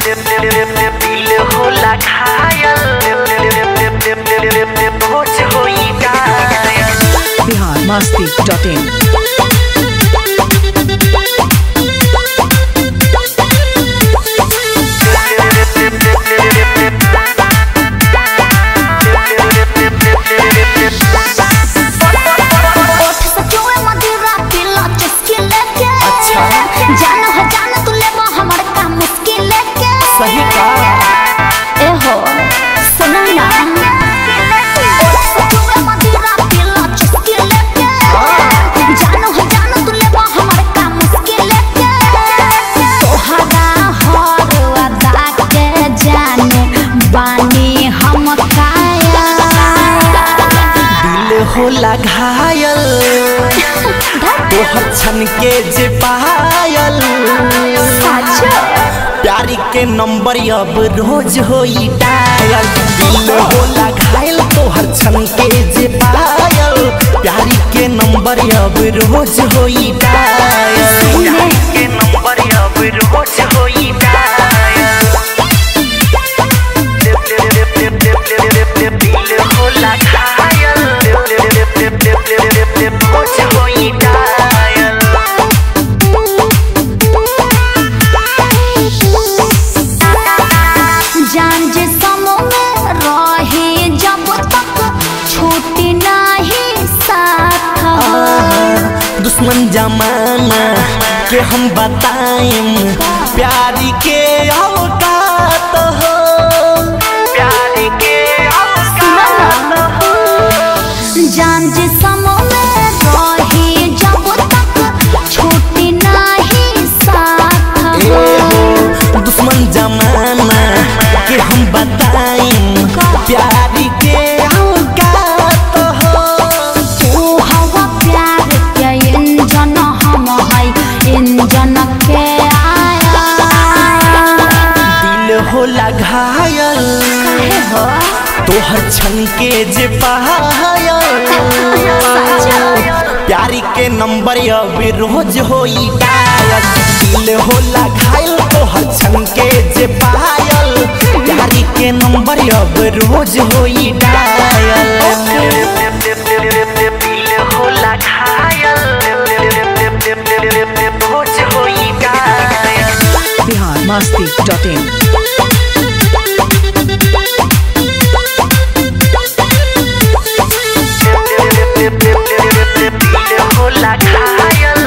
दिल होला घायल होश होई घायल। biharmasti.in सही का ए हो सुना ना जानो है जानो तू ले हमारे काम मुश्किल लेके तोहरा हर अदा के जाने बानी हम काया दिल होला घायल तोहर छन के जे पायल प्यारी के नंबर अब रोज होई डायल। दिल होला घायल तोहर छन के जे पायल प्यारी के नंबर अब रोज होई डायल। प्यारी के नंबर अब रोज होई डायल। दिल होला घायल रोज होई डायल। जान जे समो में रहे जब तक छूटी नहीं साथ दुश्मन जमाना के हम बताएं प्यारी के औकात हो। प्यारी के औकात हो। जान जे समो में रहे जब तक छूटी नहीं साथ दुश्मन जमाना के हम बताएं प्यारी के औकात हो। तू हवा प्यार के इंजन हम है इंजन के आया दिल होला घायल तोहर छन के जे पायल प्यारी के नंबर अब रोज होई डायल। दिल होला घायल तोहर छन के जे पायल प्यारी के नंबर अब रोज होई डायल। दिल होला घायल रोज होई डायल। biharmasti.in होला घायल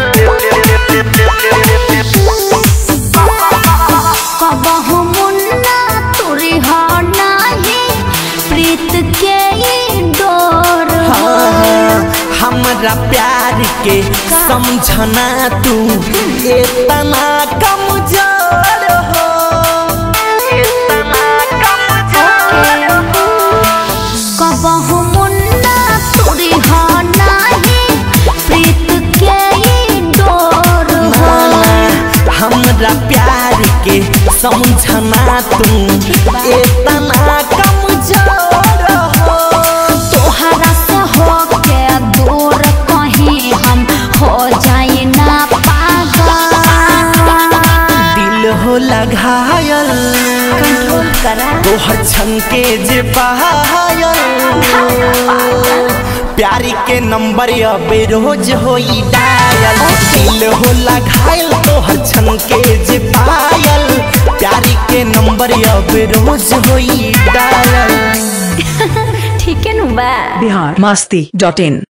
कबहु मुन्ना तुरी हो नाही प्रीत के ई डोर हमरा प्यार के समझना तू इतना कमजोर हो। इतना कमजोर हो। कबहु मुन्ना तुरी हो नाही प्रीत के ई डोर हमरा प्यार के समझना तू इतना कमजोर हो। तोहरा से हो के दूर कहीं हम हो जाए ना पागल दिल होला घायल कंट्रोल करा तोहर छन के जे पायल प्यारी के नंबर अब रोज होई डायल। दिल होला घायल तोहर छन के जे पायल प्यारी के नंबर अब रोज होई डायल। ठीक है नु बा biharmasti.in